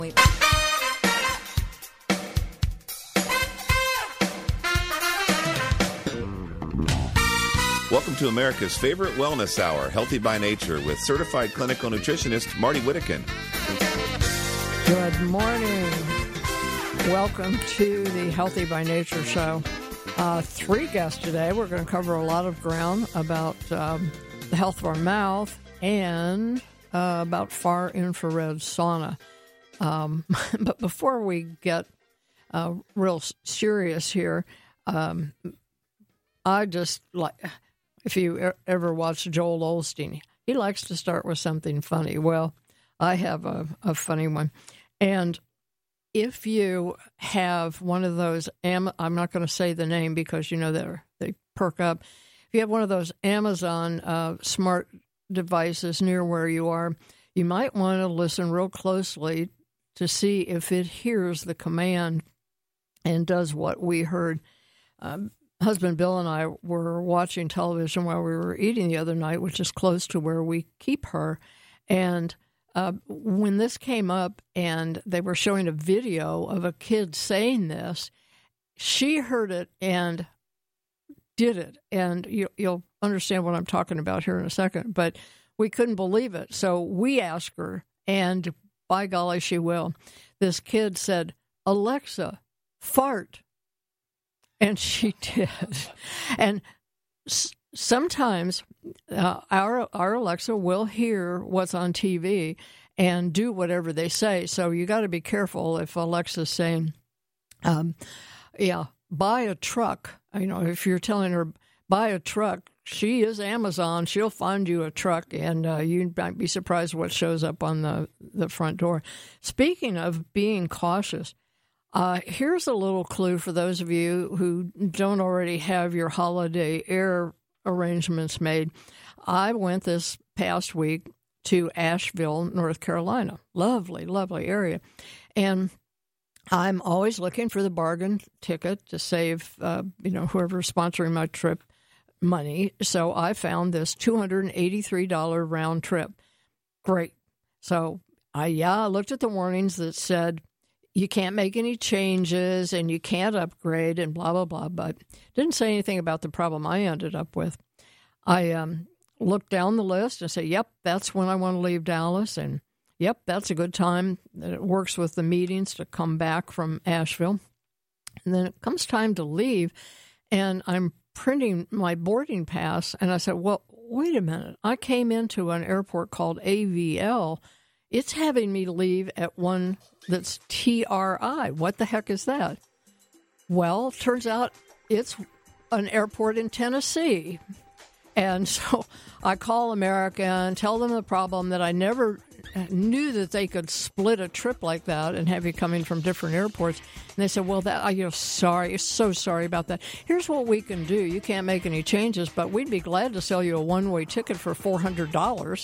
Welcome to America's favorite wellness hour, Healthy by Nature, with certified clinical nutritionist Marty Whittakin. Good morning. Welcome to the Healthy by Nature show. 3 guests today. We're going to cover a lot of ground about the health of our mouth and about far infrared sauna. But before we get real serious here, I just like... If you ever watch Joel Osteen, he likes to start with something funny. Well, I have a funny one. And if you have one of those, I'm not going to say the name because you know they perk up. If you have one of those Amazon smart devices near where you are, you might want to listen real closely to see if it hears the command and does what we heard. Husband Bill and I were watching television while we were eating the other night, which is close to where we keep her. And when this came up and they were showing a video of a kid saying this, she heard it and did it. And you'll understand what I'm talking about here in a second. But we couldn't believe it. So we asked her, and by golly, she will. This kid said, "Alexa, fart." And she did. And sometimes our Alexa will hear what's on TV and do whatever they say. So you got to be careful if Alexa's saying, buy a truck. You know, if you're telling her, buy a truck, she is Amazon. She'll find you a truck, and you might be surprised what shows up on the front door. Speaking of being cautious, here's a little clue for those of you who don't already have your holiday air arrangements made. I went this past week to Asheville, North Carolina. Lovely, lovely area. And I'm always looking for the bargain ticket to save, whoever's sponsoring my trip money. So I found this $283 round trip. Great. So I looked at the warnings that said, you can't make any changes and you can't upgrade and blah, blah, blah, but didn't say anything about the problem I ended up with. I looked down the list and said, yep, that's when I want to leave Dallas, and yep, that's a good time. It works with the meetings to come back from Asheville. And then it comes time to leave, and I'm printing my boarding pass, and I said, well, wait a minute. I came into an airport called AVL. It's having me leave at one that's TRI. What the heck is that? Well, turns out it's an airport in Tennessee. And so I call America and tell them the problem, that I never knew that they could split a trip like that and have you coming from different airports. And they said, well, so sorry about that. Here's what we can do. You can't make any changes, but we'd be glad to sell you a one-way ticket for $400.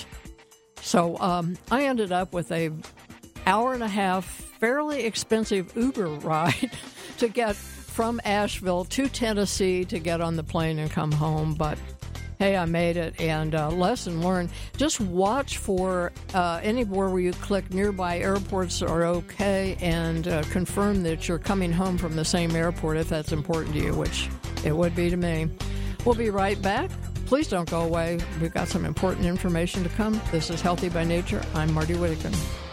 So I ended up with a hour-and-a-half, fairly expensive Uber ride to get from Asheville to Tennessee to get on the plane and come home. But, hey, I made it. And lesson learned, just watch for anywhere where you click nearby airports are okay, and confirm that you're coming home from the same airport if that's important to you, which it would be to me. We'll be right back. Please don't go away. We've got some important information to come. This is Healthy by Nature. I'm Marty Whittakin.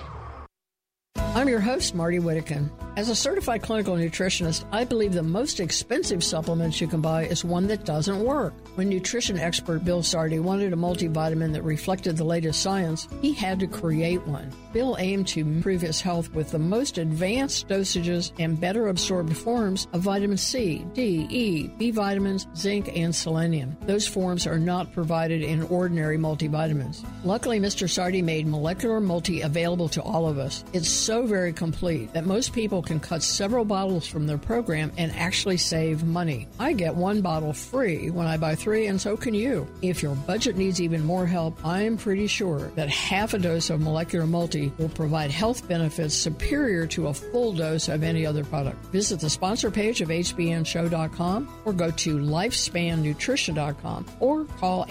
I'm your host, Marty Whittakin. As a certified clinical nutritionist, I believe the most expensive supplements you can buy is one that doesn't work. When nutrition expert Bill Sardi wanted a multivitamin that reflected the latest science, he had to create one. Bill aimed to improve his health with the most advanced dosages and better absorbed forms of vitamin C, D, E, B vitamins, zinc, and selenium. Those forms are not provided in ordinary multivitamins. Luckily, Mr. Sardi made Molecular Multi available to all of us. It's so very complete that most people can cut several bottles from their program and actually save money. I get one bottle free when I buy 3, and so can you. If your budget needs even more help, I'm pretty sure that half a dose of Molecular Multi will provide health benefits superior to a full dose of any other product. Visit the sponsor page of hbnshow.com or go to lifespannutrition.com or call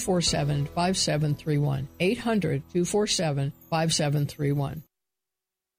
800-247-5731. 800-247-5731.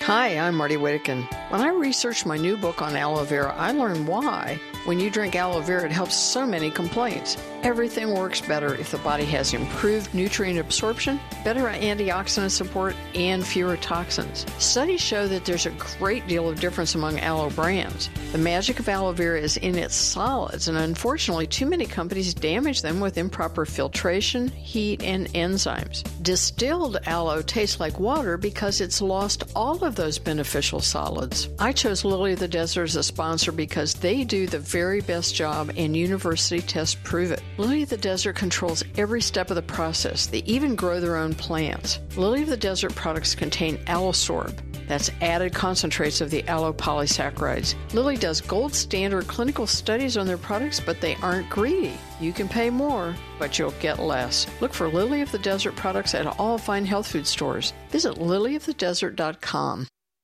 Hi, I'm Marty Whittakin. When I researched my new book on aloe vera, I learned why. When you drink aloe vera, it helps so many complaints. Everything works better if the body has improved nutrient absorption, better antioxidant support, and fewer toxins. Studies show that there's a great deal of difference among aloe brands. The magic of aloe vera is in its solids, and unfortunately, too many companies damage them with improper filtration, heat, and enzymes. Distilled aloe tastes like water because it's lost all of those beneficial solids. I chose Lily of the Desert as a sponsor because they do the very best job, and university tests prove it. Lily of the Desert controls every step of the process. They even grow their own plants. Lily of the Desert products contain Allosorb. That's added concentrates of the aloe polysaccharides. Lilly does gold standard clinical studies on their products, but they aren't greedy. You can pay more, but you'll get less. Look for Lily of the Desert products at all fine health food stores. Visit lilyofthedesert.com.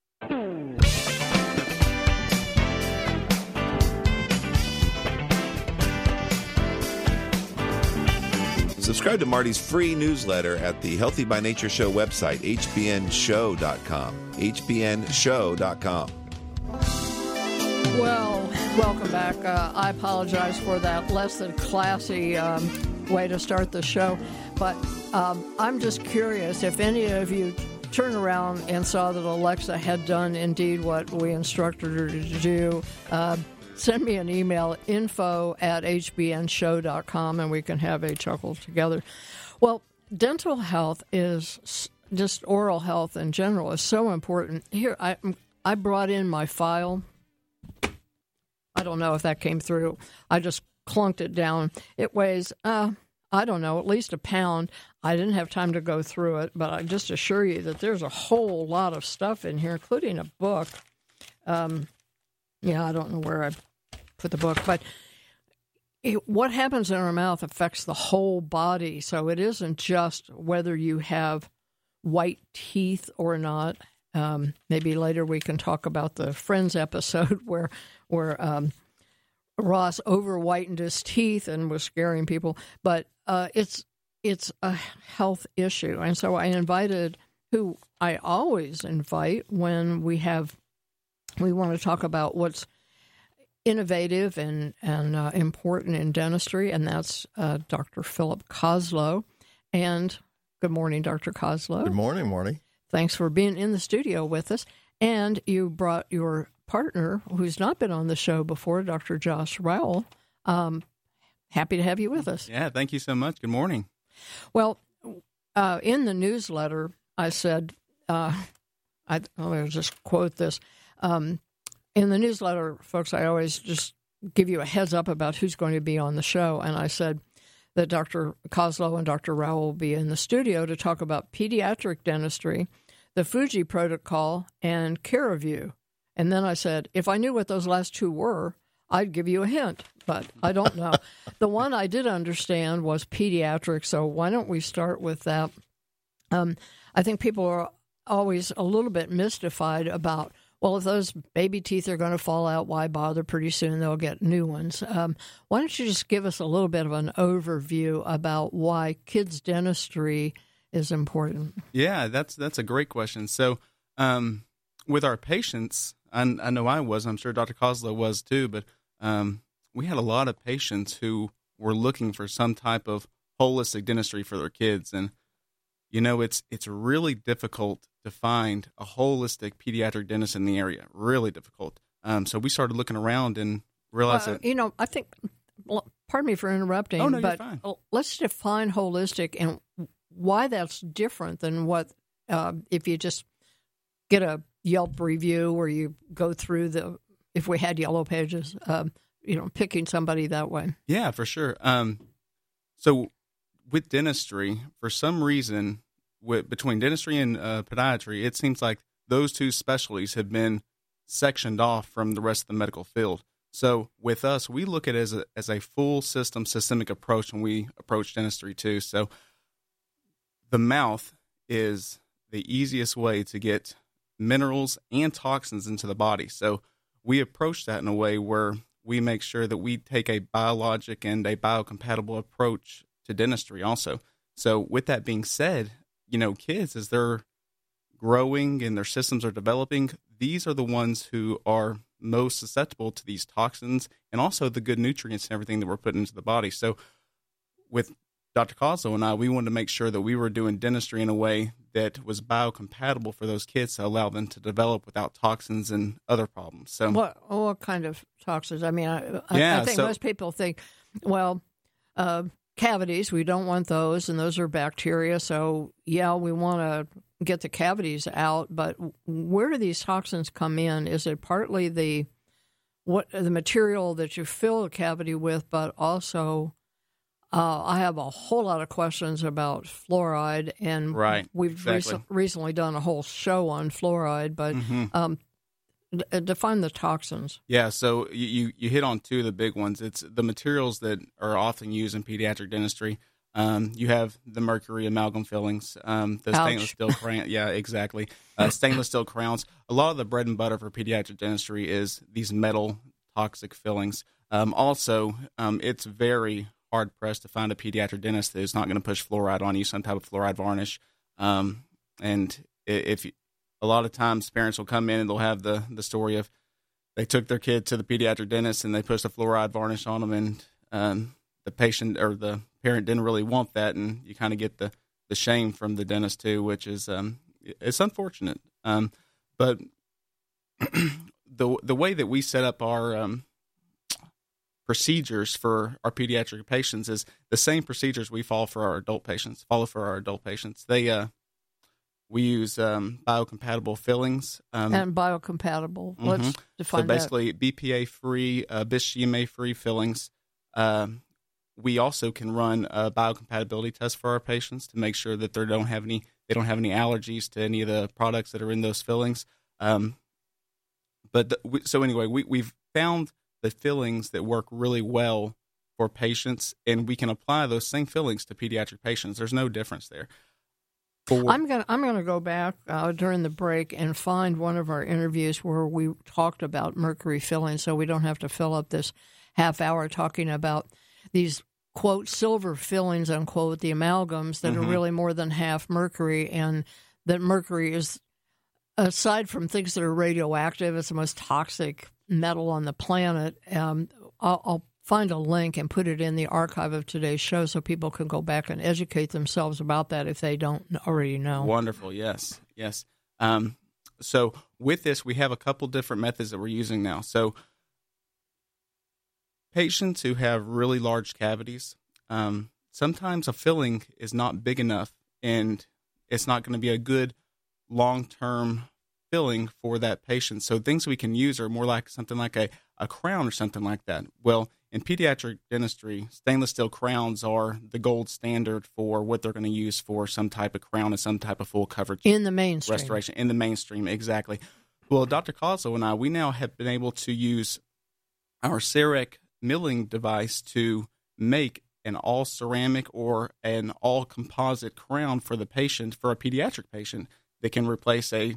Subscribe to Marty's free newsletter at the Healthy by Nature Show website, hbnshow.com. hbnshow.com. Well, welcome back. I apologize for that less than classy way to start the show, but I'm just curious if any of you turned around and saw that Alexa had done indeed what we instructed her to do. Send me an email, info@hbnshow.com, and we can have a chuckle together. Well, dental health is just oral health in general is so important. Here, I brought in my file. I don't know if that came through. I just clunked it down. It weighs, I don't know, at least a pound. I didn't have time to go through it, but I just assure you that there's a whole lot of stuff in here, including a book. I don't know where I put the book, but what happens in our mouth affects the whole body. So it isn't just whether you have white teeth or not. Maybe later we can talk about the Friends episode where Ross over whitened his teeth and was scaring people. But it's a health issue, and so I invited who I always invite when we want to talk about what's innovative and important in dentistry, and that's Dr. Philip Koslow. And good morning, Dr. Koslow. Good morning, Marty. Thanks for being in the studio with us. And you brought your partner, who's not been on the show before, Dr. Josh Rowell. Happy to have you with us. Yeah, thank you so much. Good morning. Well, in the newsletter, I said, I'll just quote this. In the newsletter, folks, I always just give you a heads up about who's going to be on the show. And I said that Dr. Koslow and Dr. Rowell will be in the studio to talk about pediatric dentistry, the Fuji protocol, and CareView. And then I said, if I knew what those last two were, I'd give you a hint, but I don't know. The one I did understand was pediatric, so why don't we start with that? I think people are always a little bit mystified about, well, if those baby teeth are going to fall out, why bother? Pretty soon they'll get new ones. Why don't you just give us a little bit of an overview about why kids' dentistry is important? Yeah, that's a great question. So with our patients, I know I was, I'm sure Dr. Koslow was too, but we had a lot of patients who were looking for some type of holistic dentistry for their kids. And, you know, it's really difficult to find a holistic pediatric dentist in the area, really difficult. So we started looking around and realized that... I think, pardon me for interrupting, oh, no, but you're fine. Let's define holistic and why that's different than what, if you just get a Yelp review where you go through if we had yellow pages, picking somebody that way. Yeah, for sure. So with dentistry, for some reason, between dentistry and podiatry, it seems like those two specialties have been sectioned off from the rest of the medical field. So with us, we look at it as a full systemic approach when we approach dentistry too. So the mouth is the easiest way to get minerals and toxins into the body. So we approach that in a way where we make sure that we take a biologic and a biocompatible approach to dentistry also. So with that being said, kids, as they're growing and their systems are developing, these are the ones who are most susceptible to these toxins and also the good nutrients and everything that we're putting into the body. So with Dr. Kozlow and I, we wanted to make sure that we were doing dentistry in a way that was biocompatible for those kids to allow them to develop without toxins and other problems. So what kind of toxins? I mean, I think most people think, well, cavities, we don't want those, and those are bacteria. So, yeah, we want to get the cavities out. But where do these toxins come in? Is it partly the material that you fill a cavity with, but also I have a whole lot of questions about fluoride, and we've recently done a whole show on fluoride, but define the toxins. Yeah, so you hit on two of the big ones. It's the materials that are often used in pediatric dentistry. You have the mercury amalgam fillings, the stainless steel crown. Yeah, exactly. Stainless steel crowns. A lot of the bread and butter for pediatric dentistry is these metal toxic fillings. Also, it's very hard-pressed to find a pediatric dentist that is not going to push fluoride on you, some type of fluoride varnish. And if a lot of times parents will come in and they'll have the story of they took their kid to the pediatric dentist and they pushed a fluoride varnish on them, and the patient or the parent didn't really want that, and you kind of get the shame from the dentist too, which is it's unfortunate. But the way that we set up our procedures for our pediatric patients is the same procedures we follow for our adult patients. We use biocompatible fillings. And biocompatible. Let's define so basically, BPA-free, Bis-GMA-free fillings. We also can run a biocompatibility test for our patients to make sure that they don't have any allergies to any of the products that are in those fillings. So anyway, we've found the fillings that work really well for patients, and we can apply those same fillings to pediatric patients. There's no difference there. I'm gonna go back during the break and find one of our interviews where we talked about mercury filling, so we don't have to fill up this half hour talking about these quote silver fillings unquote, the amalgams that are really more than half mercury, and that mercury is, aside from things that are radioactive, it's the most toxic metal on the planet. I'll find a link and put it in the archive of today's show so people can go back and educate themselves about that if they don't already know. Wonderful, yes. So with this, we have a couple different methods that we're using now. So patients who have really large cavities, sometimes a filling is not big enough, and it's not going to be a good long-term filling for that patient. So things we can use are more like something like a crown or something like that. Well, in pediatric dentistry, stainless steel crowns are the gold standard for what they're going to use for some type of crown and some type of full coverage in the mainstream restoration. In the mainstream, exactly. Well, Dr. Kozlow and I, we now have been able to use our CEREC milling device to make an all ceramic or an all composite crown for the patient, for a pediatric patient, that can replace the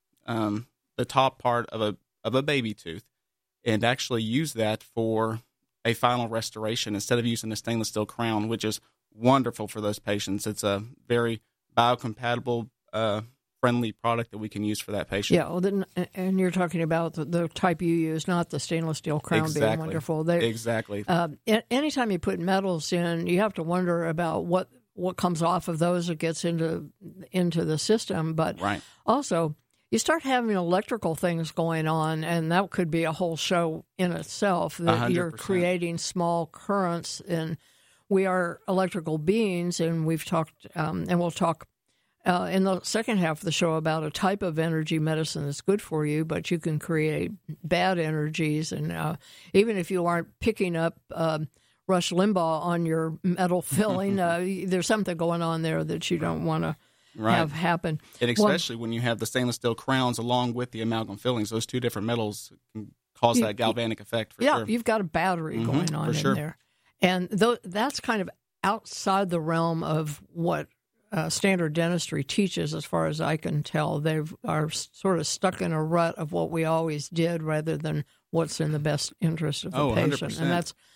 top part of a baby tooth, and actually use that for a final restoration instead of using a stainless steel crown, which is wonderful for those patients. It's a very biocompatible, friendly product that we can use for that patient. Yeah, well, then, and you're talking about the type you use, not the stainless steel crown being wonderful. Exactly. Anytime you put metals in, you have to wonder about what comes off of those that gets into the system. But also, you start having electrical things going on, and that could be a whole show in itself, that 100%. You're creating small currents, and we are electrical beings, and we've talked, and we'll talk in the second half of the show about a type of energy medicine that's good for you, but you can create bad energies, and even if you aren't picking up Rush Limbaugh on your metal filling, there's something going on there that you don't want to have happen. And especially when you have the stainless steel crowns along with the amalgam fillings, those two different metals can cause that galvanic effect for sure. Yeah, you've got a battery going on in there. And that's kind of outside the realm of what standard dentistry teaches, as far as I can tell. They are sort of stuck in a rut of what we always did rather than what's in the best interest of the patient. 100%. And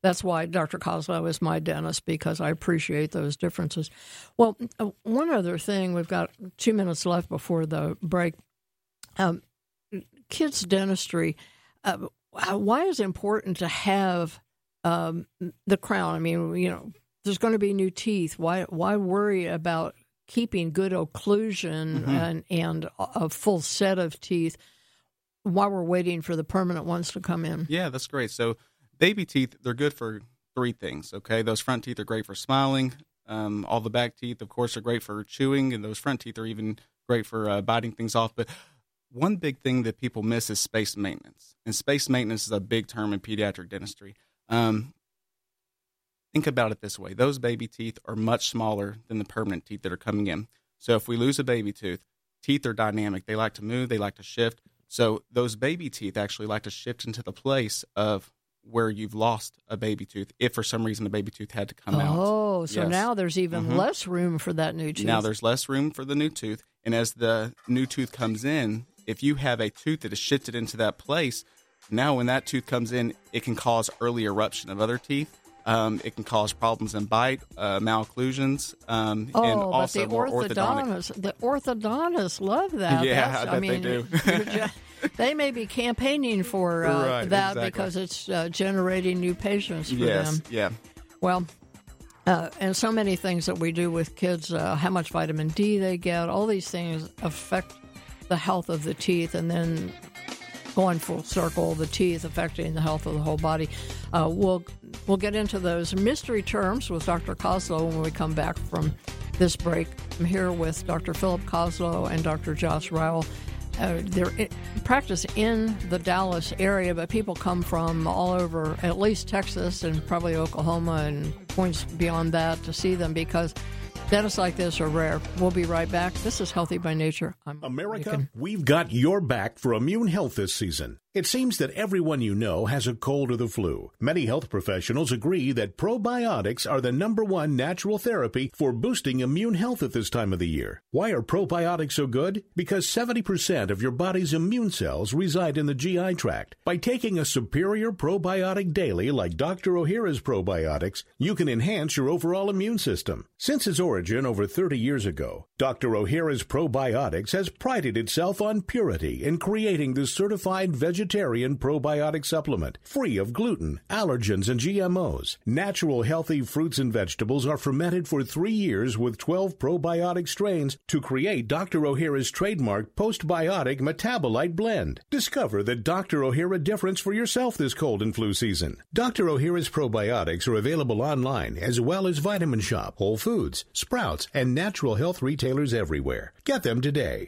That's why Dr. Kozlow is my dentist, because I appreciate those differences. Well, one other thing, we've got 2 minutes left before the break. Kids' dentistry, why is it important to have the crown? I mean, there's going to be new teeth. Why worry about keeping good occlusion and a full set of teeth while we're waiting for the permanent ones to come in? Yeah, that's great. So baby teeth, they're good for 3 things, okay? Those front teeth are great for smiling. All the back teeth, of course, are great for chewing, and those front teeth are even great for biting things off. But one big thing that people miss is space maintenance. And space maintenance is a big term in pediatric dentistry. Think about it this way. Those baby teeth are much smaller than the permanent teeth that are coming in. So if we lose a baby tooth, teeth are dynamic. They like to move. They like to shift. So those baby teeth actually like to shift into the place of where you've lost a baby tooth if for some reason the baby tooth had to come out. Oh, so yes. Now there's even less room for that new tooth. Now there's less room for the new tooth. And as the new tooth comes in, if you have a tooth that is shifted into that place, now when that tooth comes in, it can cause early eruption of other teeth. It can cause problems in bite, malocclusions, and also more orthodontic. The orthodontists love that. Yeah, I bet they do. They may be campaigning for right, that exactly. because it's generating new patients for them. Yeah. Well, and so many things that we do with kids, how much vitamin D they get, all these things affect the health of the teeth, and then going full circle, the teeth affecting the health of the whole body. We'll get into those mystery terms with Dr. Kozlow when we come back from this break. I'm here with Dr. Philip Kozlow and Dr. Josh Rowell. They're practice in the Dallas area, but people come from all over, at least Texas and probably Oklahoma and points beyond that to see them because dentists like this are rare. We'll be right back. This is Healthy by Nature. I'm America, we've got your back for immune health this season. It seems that everyone you know has a cold or the flu. Many health professionals agree that probiotics are the #1 natural therapy for boosting immune health at this time of the year. Why are probiotics so good? Because 70% of your body's immune cells reside in the GI tract. By taking a superior probiotic daily like Dr. Ohhira's probiotics, you can enhance your overall immune system. Since its origin over 30 years ago, Dr. Ohhira's probiotics has prided itself on purity in creating the certified vegetarian probiotic supplement, free of gluten, allergens, and GMOs. Natural, healthy fruits and vegetables are fermented for 3 years with 12 probiotic strains to create Dr. Ohhira's trademark postbiotic metabolite blend. Discover the Dr. Ohhira difference for yourself this cold and flu season. Dr. Ohhira's probiotics are available online as well as Vitamin Shop, Whole Foods, Sprouts, and natural health retailers everywhere. Get them today.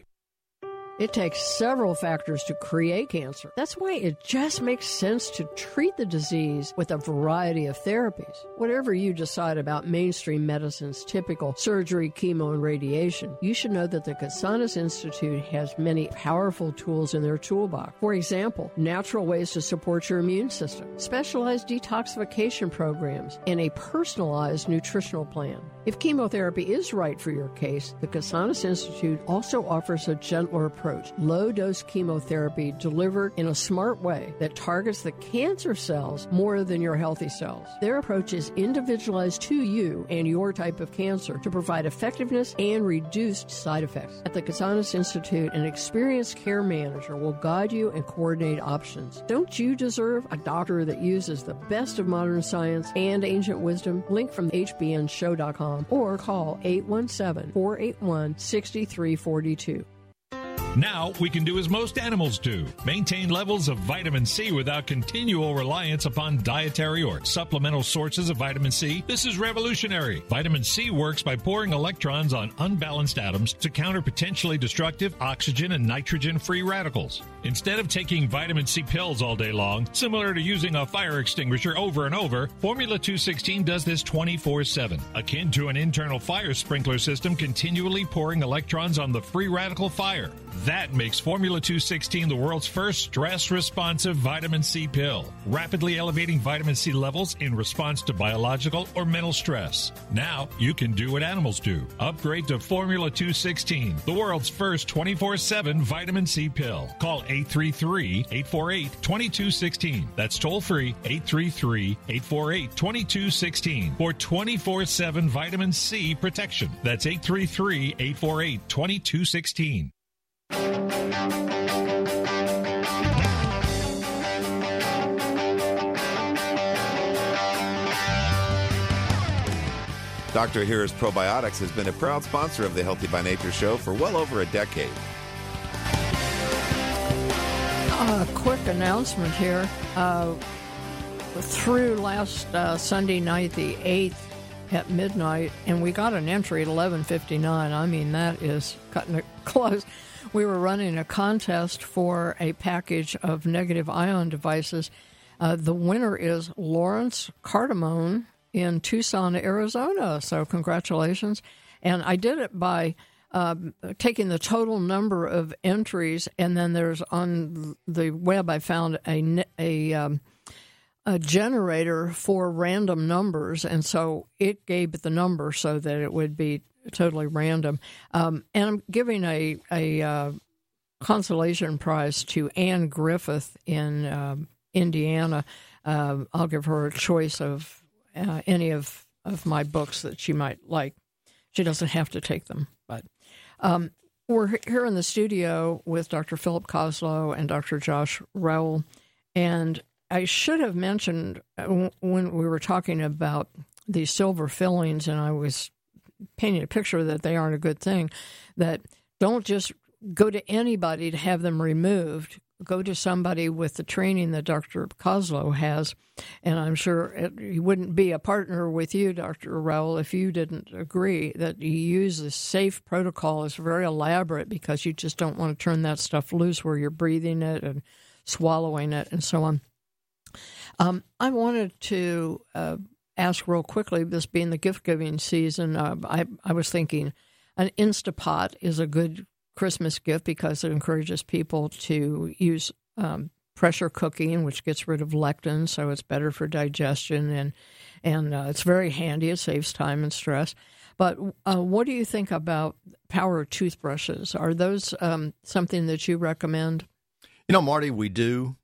It takes several factors to create cancer. That's why it just makes sense to treat the disease with a variety of therapies. Whatever you decide about mainstream medicine's typical surgery, chemo, and radiation, you should know that the Casanas Institute has many powerful tools in their toolbox. For example, natural ways to support your immune system, specialized detoxification programs, and a personalized nutritional plan. If chemotherapy is right for your case, the Casanas Institute also offers a gentler approach. Low-dose chemotherapy delivered in a smart way that targets the cancer cells more than your healthy cells. Their approach is individualized to you and your type of cancer to provide effectiveness and reduced side effects. At the Casanas Institute, an experienced care manager will guide you and coordinate options. Don't you deserve a doctor that uses the best of modern science and ancient wisdom? Link from hbnshow.com or call 817-481-6342. Now we can do as most animals do, maintain levels of vitamin C without continual reliance upon dietary or supplemental sources of vitamin C. This is revolutionary. Vitamin C works by pouring electrons on unbalanced atoms to counter potentially destructive oxygen and nitrogen free radicals. Instead of taking vitamin C pills all day long, similar to using a fire extinguisher over and over, Formula 216 does this 24/7, akin to an internal fire sprinkler system continually pouring electrons on the free radical fire. That makes Formula 216 the world's first stress-responsive vitamin C pill, rapidly elevating vitamin C levels in response to biological or mental stress. Now you can do what animals do. Upgrade to Formula 216, the world's first 24/7 vitamin C pill. Call 833-848-2216. That's toll-free 833-848-2216 for 24/7 vitamin C protection. That's 833-848-2216. Dr. Ohhira's Probiotics has been a proud sponsor of the Healthy by Nature show for well over a decade. A quick announcement here. Through last Sunday night, the 8th at midnight, and we got an entry at 11:59. I mean, that is cutting it close. We were running a contest for a package of negative ion devices. The winner is Lawrence Cardamone in Tucson, Arizona. So congratulations. And I did it by taking the total number of entries, and then there's on the web I found a generator for random numbers, and so it gave the number so that it would be totally random. And I'm giving a consolation prize to Ann Griffith in Indiana. I'll give her a choice of any of my books that she might like. She doesn't have to take them, but we're here in the studio with Dr. Philip Koslow and Dr. Josh Rowell, and I should have mentioned when we were talking about these silver fillings, and I was painting a picture that they aren't a good thing, that don't just go to anybody to have them removed. Go to somebody with the training that Dr. Koslow has, and I'm sure he wouldn't be a partner with you, Dr. Rowell, if you didn't agree that you use the SAFE protocol. It's very elaborate because you just don't want to turn that stuff loose where you're breathing it and swallowing it and so on. I wanted to ask real quickly, this being the gift-giving season, I was thinking an Instapot is a good Christmas gift because it encourages people to use pressure cooking, which gets rid of lectin, so it's better for digestion, and it's very handy. It saves time and stress. But what do you think about power toothbrushes? Are those something that you recommend? You know, Marty, we do.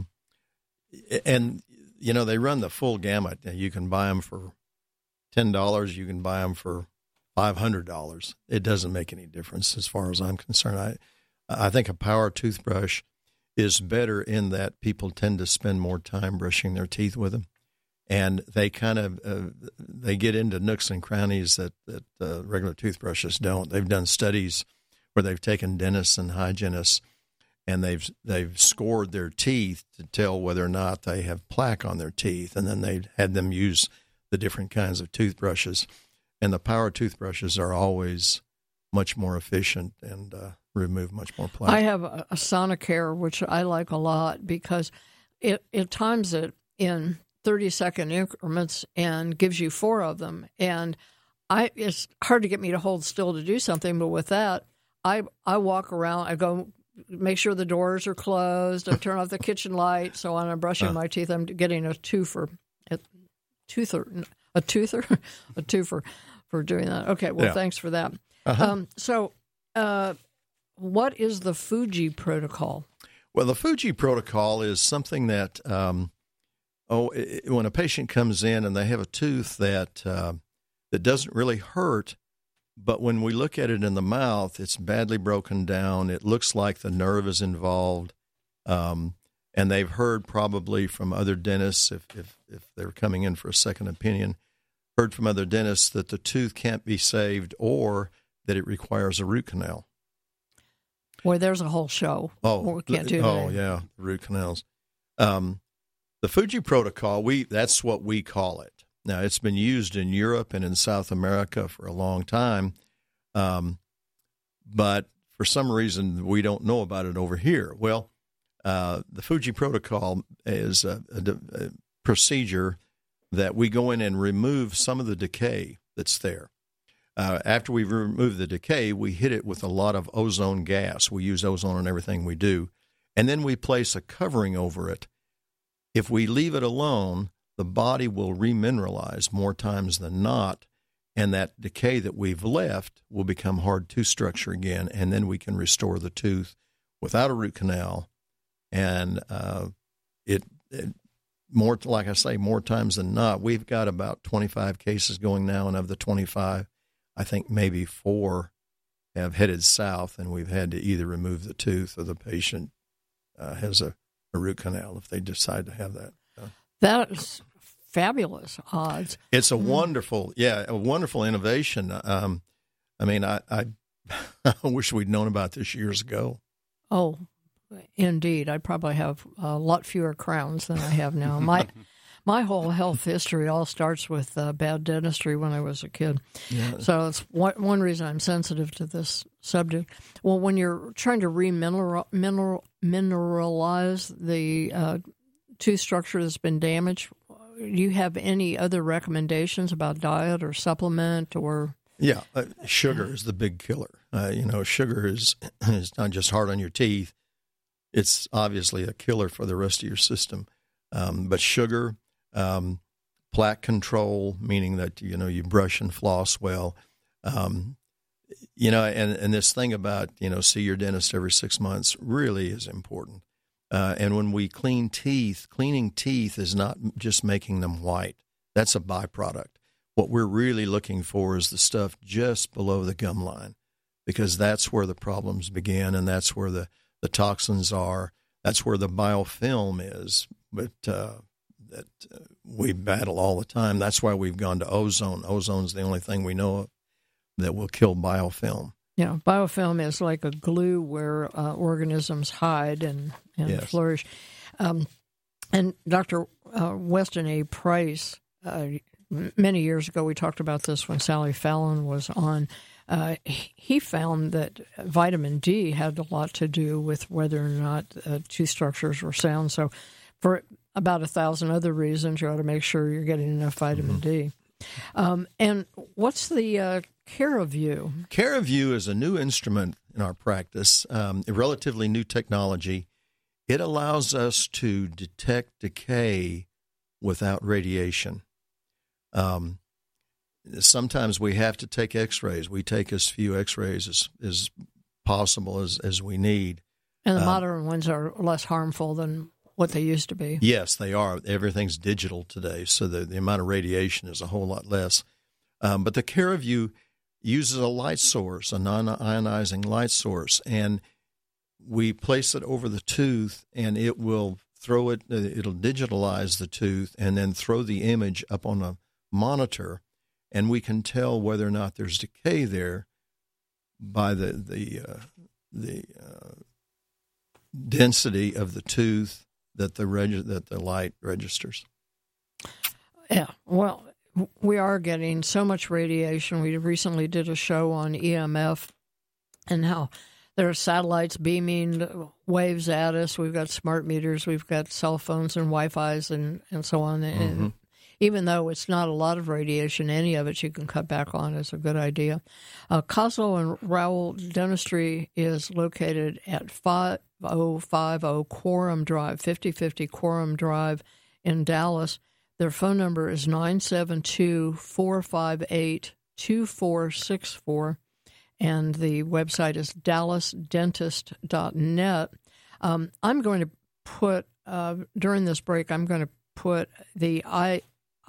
And, you know, they run the full gamut. You can buy them for $10. You can buy them for $500. It doesn't make any difference as far as I'm concerned. I think a power toothbrush is better in that people tend to spend more time brushing their teeth with them. And they kind of they get into nooks and crannies that regular toothbrushes don't. They've done studies where they've taken dentists and hygienists, and they've scored their teeth to tell whether or not they have plaque on their teeth, and then they've had them use the different kinds of toothbrushes. And the power toothbrushes are always much more efficient and remove much more plaque. I have a Sonicare, which I like a lot because it times it in 30-second increments and gives you 4 of them. And it's hard to get me to hold still to do something, but with that, I walk around, I go make sure the doors are closed, I turn off the kitchen light, so when I'm brushing my teeth, I'm getting a twofer for doing that. Okay, well, Thanks for that. So what is the Fuji protocol? Well, the Fuji protocol is something that, when a patient comes in and they have a tooth that doesn't really hurt, but when we look at it in the mouth, it's badly broken down. It looks like the nerve is involved. And they've heard probably from other dentists, if they're coming in for a second opinion, heard from other dentists that the tooth can't be saved or that it requires a root canal. Well, there's a whole show. We can't do that. Oh, yeah, root canals. The Fuji protocol, that's what we call it. Now, it's been used in Europe and in South America for a long time, but for some reason we don't know about it over here. Well, the Fuji protocol is a procedure that we go in and remove some of the decay that's there. After we remove the decay, we hit it with a lot of ozone gas. We use ozone in everything we do. And then we place a covering over it. If we leave it alone, the body will remineralize more times than not, and that decay that we've left will become hard tooth structure again, and then we can restore the tooth without a root canal. And it more, like I say, more times than not. We've got about 25 cases going now, and of the 25, I think maybe 4 have headed south, and we've had to either remove the tooth or the patient has a root canal if they decide to have that. That's fabulous odds. It's a wonderful innovation. I mean, I wish we'd known about this years ago. Oh, indeed. I probably have a lot fewer crowns than I have now. My whole health history all starts with bad dentistry when I was a kid. Yeah. So it's one reason I'm sensitive to this subject. Well, when you're trying to remineralize the tooth structure that's been damaged, do you have any other recommendations about diet or supplement or? Yeah, sugar is the big killer. Sugar is not just hard on your teeth. It's obviously a killer for the rest of your system. But sugar, plaque control, meaning that, you brush and floss well. And this thing about, see your dentist every 6 months really is important. And when we clean teeth, cleaning teeth is not just making them white. That's a byproduct. What we're really looking for is the stuff just below the gum line, because that's where the problems begin, and that's where the toxins are. That's where the biofilm is, but that we battle all the time. That's why we've gone to ozone. Ozone's the only thing we know of that will kill biofilm. Yeah, biofilm is like a glue where organisms hide and yes. flourish. And Dr. Weston A. Price, many years ago, we talked about this when Sally Fallon was on. He found that vitamin D had a lot to do with whether or not tooth structures were sound. So for about 1,000 other reasons, you ought to make sure you're getting enough vitamin D. And what's the CareView? CareView is a new instrument in our practice, a relatively new technology. It allows us to detect decay without radiation. Sometimes we have to take x-rays. We take as few x-rays as possible as we need. And the modern ones are less harmful than what they used to be. Yes, they are. Everything's digital today, so the amount of radiation is a whole lot less. But the CareView uses a light source, a non-ionizing light source, and we place it over the tooth, and it will throw it. It'll digitalize the tooth, and then throw the image up on a monitor, and we can tell whether or not there's decay there by the density of the tooth that the light registers. Yeah, well, we are getting so much radiation. We recently did a show on EMF and how there are satellites beaming waves at us. We've got smart meters, we've got cell phones and Wi-Fi's and so on. Mm-hmm. And even though it's not a lot of radiation, any of it you can cut back on is a good idea. Koslow and Rowell Dentistry is located at 5050 Quorum Drive, 5050 Quorum Drive in Dallas. Their phone number is 972-458-2464, and the website is dallasdentist.net. I'm going to put, during this break, I'm going to put the IAOCN.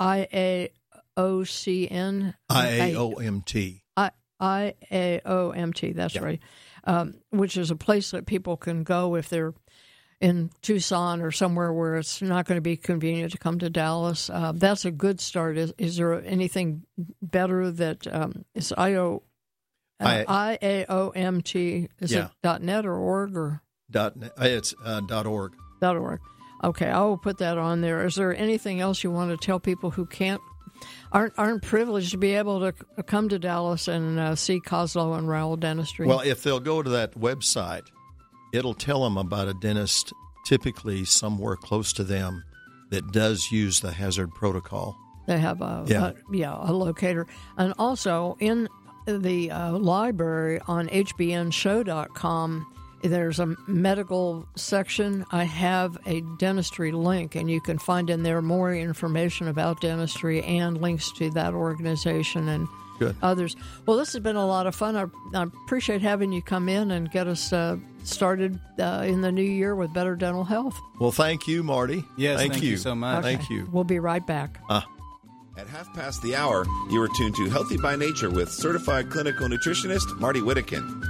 IAOMT. IAOMT, that's right, which is a place that people can go if they're in Tucson or somewhere where it's not going to be convenient to come to Dallas. That's a good start. Is there anything better that is IAOMT? Is it .net or org or .net? It's .org. .org. Okay, I will put that on there. Is there anything else you want to tell people who aren't privileged to be able to come to Dallas and see Koslow and Rowell Dentistry? Well, if they'll go to that website, it'll tell them about a dentist typically somewhere close to them that does use the hazard protocol. They have a locator. And also, in the library on hbnshow.com, there's a medical section. I have a dentistry link, and you can find in there more information about dentistry and links to that organization and others. Well, this has been a lot of fun. I appreciate having you come in and get us started in the new year with better dental health. Well, thank you, Marty. Yes, thank you so much. Okay. Thank you. We'll be right back. At 1:30, you are tuned to Healthy by Nature with certified clinical nutritionist Marty Whittakin.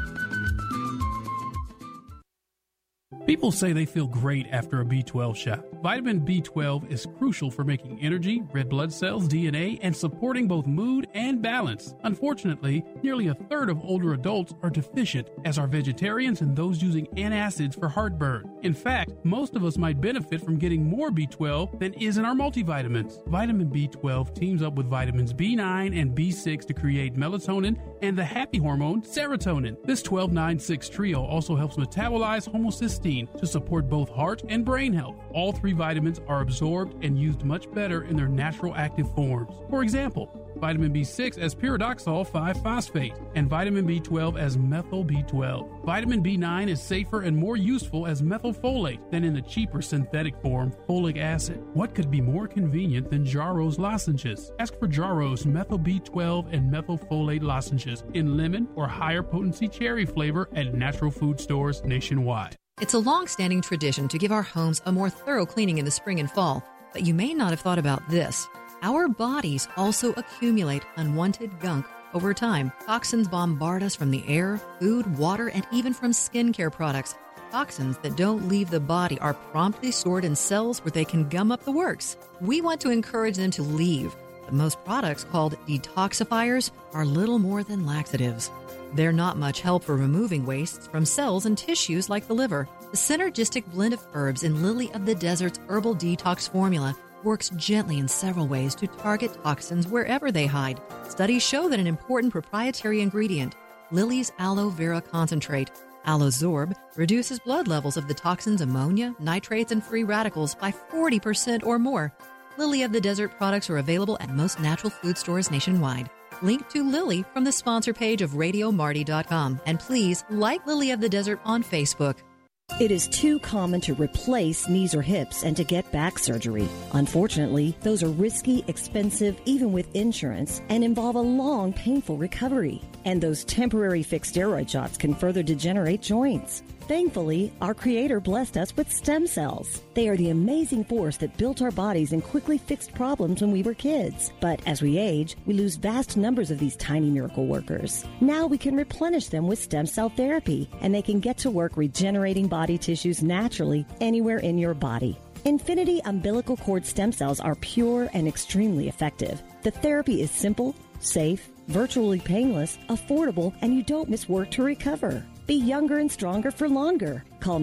People say they feel great after a B12 shot. Vitamin B12 is crucial for making energy, red blood cells, DNA, and supporting both mood and balance. Unfortunately, nearly a third of older adults are deficient, as are vegetarians and those using antacids for heartburn. In fact, most of us might benefit from getting more B12 than is in our multivitamins. Vitamin B12 teams up with vitamins B9 and B6 to create melatonin and the happy hormone, serotonin. This 12-9-6 trio also helps metabolize homocysteine to support both heart and brain health. All three vitamins are absorbed and used much better in their natural active forms. For example, vitamin B6 as pyridoxal 5-phosphate, and vitamin B12 as methyl B12. Vitamin B9 is safer and more useful as methylfolate than in the cheaper synthetic form, folic acid. What could be more convenient than Jarrow's lozenges? Ask for Jarrow's methyl B12 and methylfolate lozenges in lemon or higher potency cherry flavor at natural food stores nationwide. It's a long-standing tradition to give our homes a more thorough cleaning in the spring and fall, but you may not have thought about this. Our bodies also accumulate unwanted gunk over time. Toxins bombard us from the air, food, water, and even from skincare products. Toxins that don't leave the body are promptly stored in cells where they can gum up the works. We want to encourage them to leave, but most products called detoxifiers are little more than laxatives. They're not much help for removing wastes from cells and tissues like the liver. The synergistic blend of herbs in Lily of the Desert's herbal detox formula works gently in several ways to target toxins wherever they hide. Studies show that an important proprietary ingredient, Lily's aloe vera concentrate, Alozorb, reduces blood levels of the toxins ammonia, nitrates, and free radicals by 40% or more. Lily of the Desert products are available at most natural food stores nationwide. Link to Lily from the sponsor page of RadioMarty.com. And please like Lily of the Desert on Facebook. It is too common to replace knees or hips and to get back surgery. Unfortunately, those are risky, expensive, even with insurance, and involve a long, painful recovery. And those temporary fixed steroid shots can further degenerate joints. Thankfully, our Creator blessed us with stem cells. They are the amazing force that built our bodies and quickly fixed problems when we were kids. But as we age, we lose vast numbers of these tiny miracle workers. Now we can replenish them with stem cell therapy, and they can get to work regenerating body tissues naturally anywhere in your body. Infinity umbilical cord stem cells are pure and extremely effective. The therapy is simple, safe, virtually painless, affordable, and you don't miss work to recover. Be younger and stronger for longer. Call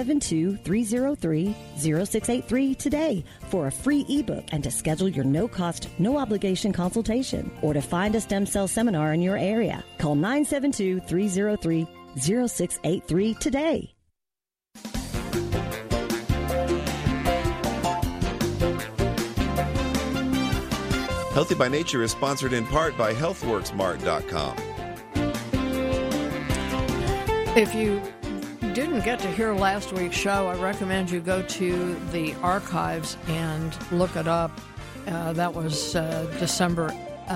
972-303-0683 today for a free ebook and to schedule your no-cost, no-obligation consultation or to find a stem cell seminar in your area. Call 972-303-0683 today. Healthy by Nature is sponsored in part by HealthWorksMart.com. If you didn't get to hear last week's show, I recommend you go to the archives and look it up. That was December,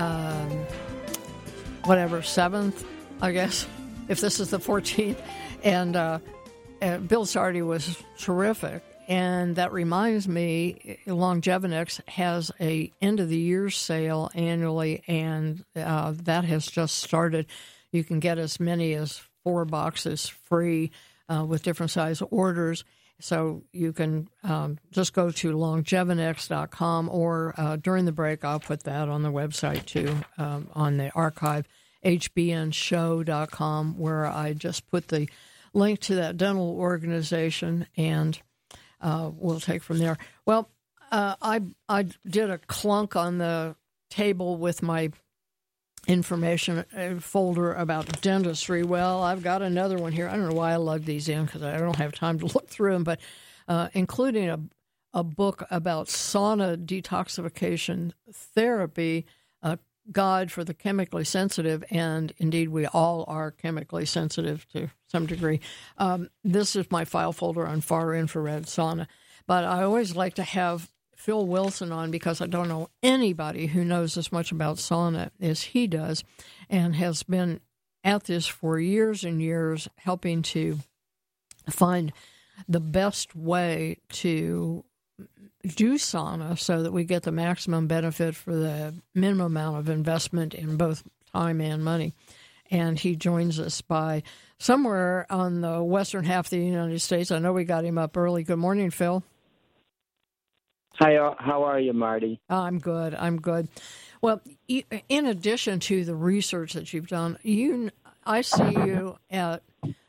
7th, I guess, if this is the 14th. And Bill Sardi was terrific. And that reminds me, Longevinix has a end-of-the-year sale annually, and that has just started. You can get as many as 4 boxes free with different size orders. So you can just go to longevinx.com, or during the break, I'll put that on the website too, on the archive, hbnshow.com, where I just put the link to that dental organization, and we'll take from there. Well, I did a clunk on the table with my information folder about dentistry. Well, I've got another one here. I don't know why I lugged these in because I don't have time to look through them, but including a book about sauna detoxification therapy God for the chemically sensitive, and indeed we all are chemically sensitive to some degree. This is my file folder on far infrared sauna. But I always like to have Phil Wilson on because I don't know anybody who knows as much about sauna as he does and has been at this for years and years, helping to find the best way to do sauna so that we get the maximum benefit for the minimum amount of investment in both time and money. And he joins us by somewhere on the western half of the United States. I know we got him up early. Good morning, Phil. Hi, how are you, Marty? I'm good. Well, in addition to the research that you've done, I see you at,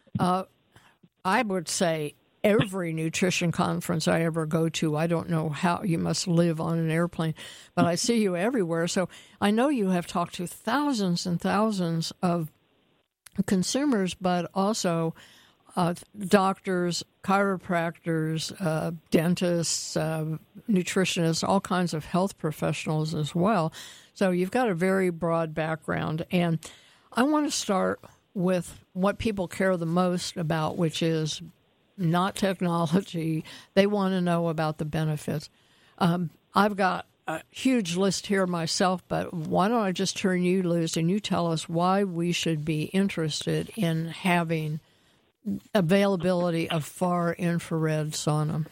I would say, every nutrition conference I ever go to. I don't know how you must live on an airplane, but I see you everywhere. So I know you have talked to thousands and thousands of consumers, but also doctors, chiropractors, dentists, nutritionists, all kinds of health professionals as well. So you've got a very broad background. And I want to start with what people care the most about, which is not technology. They want to know about the benefits. I've got a huge list here myself, but why don't I just turn you loose and you tell us why we should be interested in having availability of far infrared sauna.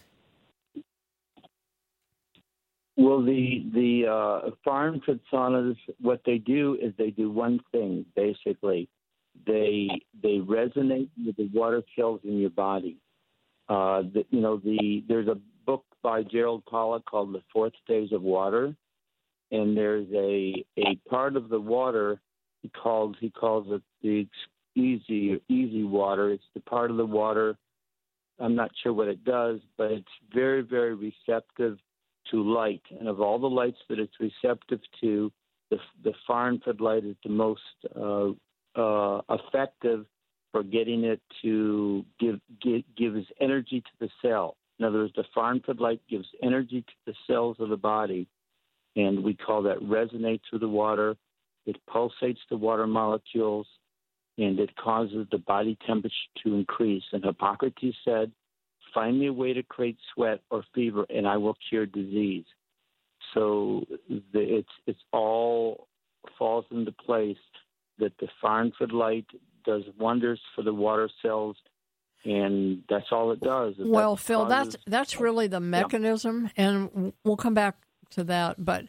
Well, the far infrared saunas, what they do is they do one thing, basically. They resonate with the water cells in your body. There's a book by Gerald Pollack called The Fourth Phase of Water, and there's a part of the water he calls it the easy water. It's the part of the water, I'm not sure what it does, but it's very, very receptive to light. And of all the lights that it's receptive to, the far infrared light is the most effective for getting it to gives energy to the cell. In other words, the far infrared light gives energy to the cells of the body, and we call that resonate through the water. It pulsates the water molecules, and it causes the body temperature to increase. And Hippocrates said, find me a way to create sweat or fever, and I will cure disease. So it's all falls into place that the far infrared light does wonders for the water cells, and that's all it does. Well, Phil, that's really the mechanism, and we'll come back to that. But